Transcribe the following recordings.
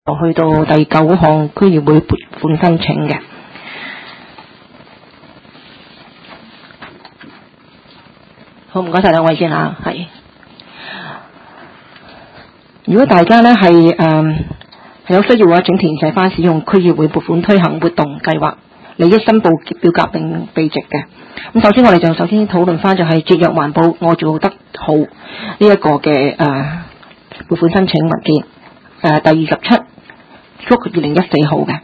去到第9項區議會撥款申請嘅。好，唔該晒兩位先嚇，係。如果大家呢係有需要嘅話，請填寫翻使用區議會撥款推行活動計劃利益申報表格並備值嘅。咁首先我哋就首先討論翻就係節約環保我做得好呢一個嘅撥款申請文件第27祝2014號嘅。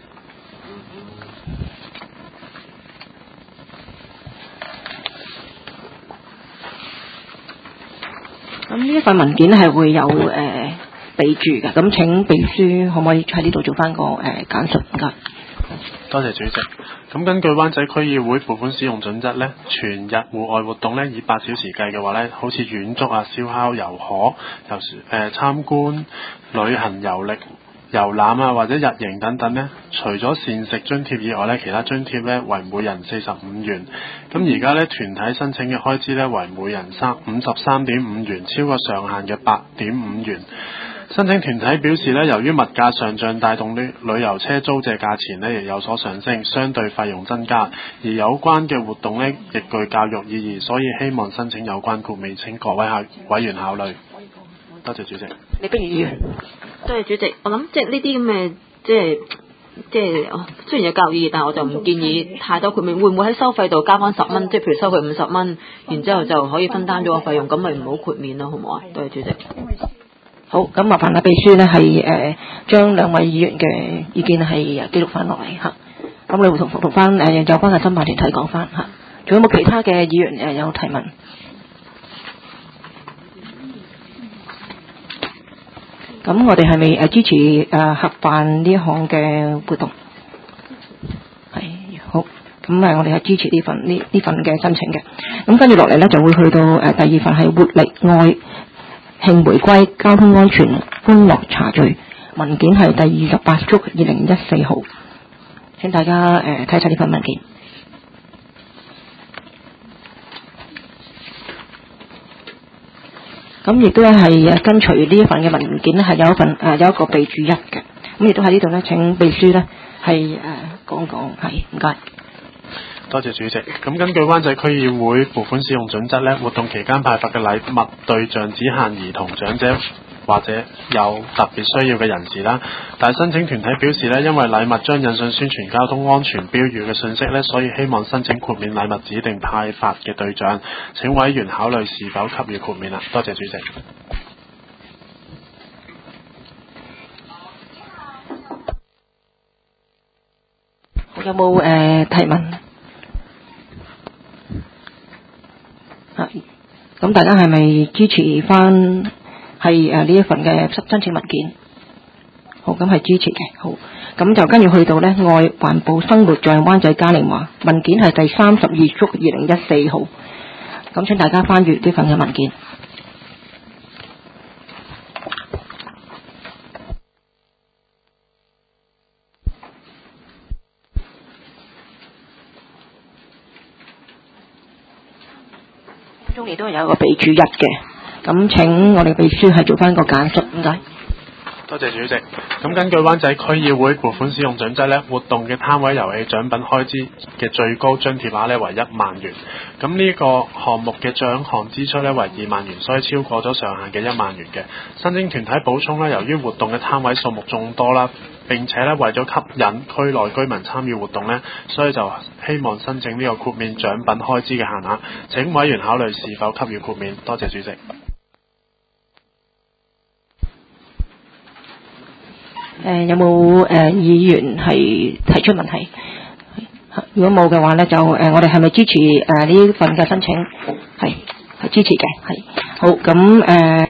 咁呢一份文件係會有備註嘅，咁請秘書可唔可以喺呢度做翻個簡述？唔該。 多謝主席。咁根據灣仔區議會撥款使用準則呢，全日戶外活動呢，以8小時計嘅話呢，好似遠足啊、燒烤、遊河、參觀、旅行遊歷、遊覽啊或者日營等等呢，除咗膳食津貼以外呢，其他津貼呢為每人45元。咁而家呢，團體申請嘅開支呢為每人53.5元，超過上限嘅8.5元。申請團體表示呢，由於物價上漲帶動旅遊車租借價錢呢亦有所上升，相對費用增加，而有關嘅活動呢亦具教育意義，所以希望申請有關豁免，請各位委員考慮。多謝主席。 李碧如議員。 多謝主席。我諗即係呢啲咁嘅即係雖然有教育意義，但我就唔建議太多豁免。會唔會喺收費度加翻10蚊？即係譬如收佢50蚊，然之後就可以分擔咗個費用，咁咪唔好豁免咯，好唔好啊？多謝主席。 好，咁麻煩秘書呢係將兩位議員嘅意見係記錄翻落嚟嚇。咁你會同翻有關嘅申辦團體講翻嚇。仲有冇其他嘅議員有提問？咁我哋係咪支持合辦呢項嘅活動？係好，咁我哋係支持呢份嘅申請嘅。咁跟住落嚟呢，就會去到第2份係活力愛慶回歸交通安全歡樂茶聚文件係第28祝2014號。請大家睇晒呢份文件。咁亦都係跟隨呢一份嘅文件咧，係有一個備註1嘅。咁亦都喺呢度咧，請秘書咧係講講，係唔該。 多謝主席。咁根據灣仔區議會撥款使用準則呢，活動期間派發嘅禮物對象只限兒童、長者或者有特別需要嘅人士啦。但係申請團體表示呢，因為禮物將引上宣傳交通安全標語嘅信息呢，所以希望申請豁免禮物指定派發嘅對象。請委員考慮是否給予豁免啦。多謝主席。 有冇提問？咁大家係咪支持翻係呢一份嘅申請文件？好，咁係支持嘅。好，咁就跟住去到呢愛環保生活在灣仔嘉年華文件係第32祝2014號。咁請大家翻閱呢份嘅文件。中亦都有一個備註1嘅，咁請我哋秘書係做翻個簡述，唔該。 多謝主席。咁根據灣仔區議會撥款使用準則呢，活動嘅攤位遊戲獎品開支嘅最高津貼額呢為1萬元。咁呢個項目嘅獎項支出呢為2萬元，所以超過咗上限嘅1萬元嘅。申請團體補充呢，由於活動嘅攤位數目眾多啦，並且呢為咗吸引區內居民參與活動呢，所以就希望申請呢個豁免獎品開支嘅限額。請委員考慮是否給予豁免。多謝主席。 有冇議員係提出問題？如果冇嘅話呢，就我哋係咪支持呢份嘅申請？係支持嘅，係好咁